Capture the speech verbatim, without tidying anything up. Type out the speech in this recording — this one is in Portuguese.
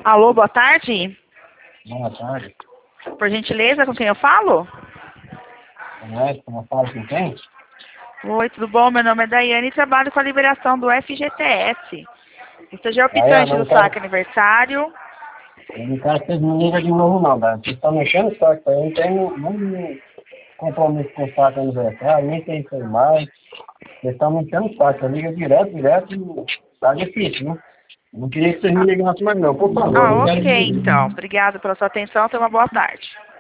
Alô, boa tarde. Boa tarde. Por gentileza, com quem eu falo? Conhece como fala com quem? Oi, tudo bom? Meu nome é Daiane e trabalho com a liberação do F G T S. Você já é Aí, optante eu do não quero, saque aniversário? eu não quero que vocês me ligam de novo não, tá? Vocês estão mexendo o saco aí, não tenho nenhum compromisso com o saco aniversário, nem tem isso aí mais. Vocês estão mexendo o saco, eu ligo direto, direto, e tá difícil, né? Não queria que vocês me Ah, ligassem mais não, por favor, ah, não quero que ok, me liguem. então. Obrigada pela sua atenção. Tenha uma boa tarde.